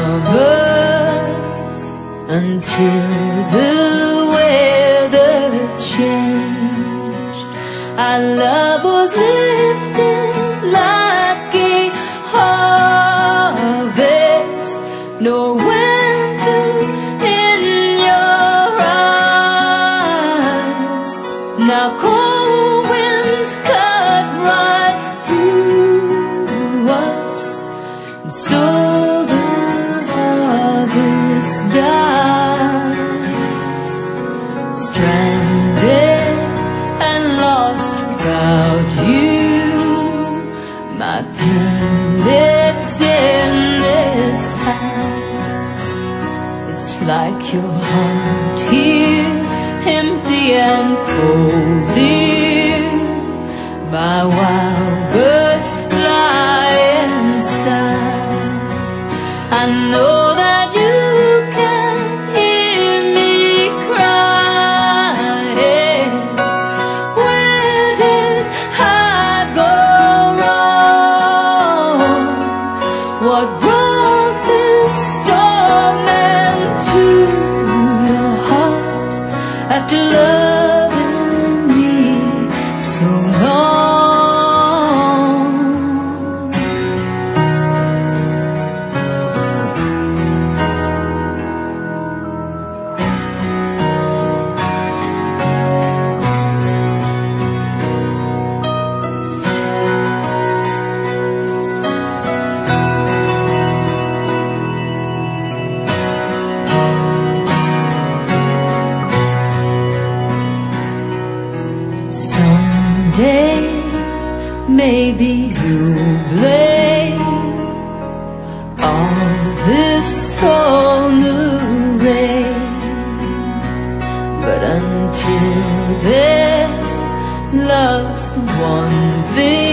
lovers until the weather changed. Our love was lifted like a harvest, no winter in your eyes. Now cold winds cut right through us, and so the harvest dies. Stranded and lost without you, my pen lives in this house. It's like your heart here, empty and cold, dear. My wild birds fly inside. I know that you can hear me crying. Where did I go wrong? What brought this storm into your heart after loving me so long? Someday, maybe you'll blame all this whole new rain. But until then, love's the one thing